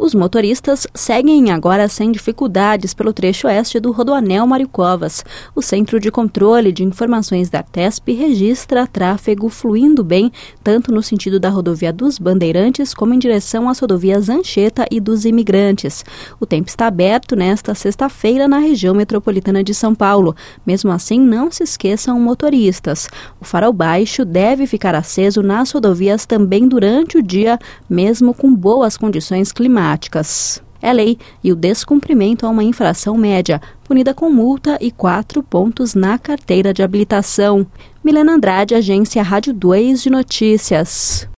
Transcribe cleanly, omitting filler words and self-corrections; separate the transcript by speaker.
Speaker 1: Os motoristas seguem agora sem dificuldades pelo trecho oeste do Rodoanel Mário Covas. O Centro de Controle de Informações da Artesp registra tráfego fluindo bem, tanto no sentido da rodovia dos Bandeirantes como em direção às rodovias Anchieta e dos Imigrantes. O tempo está aberto nesta sexta-feira na região metropolitana de São Paulo. Mesmo assim, não se esqueçam motoristas. O farol baixo deve ficar aceso nas rodovias também durante o dia, mesmo com boas condições climáticas. É lei e o descumprimento a uma infração média, punida com multa e 4 pontos na carteira de habilitação. Milena Andrade, Agência Rádio 2 de Notícias.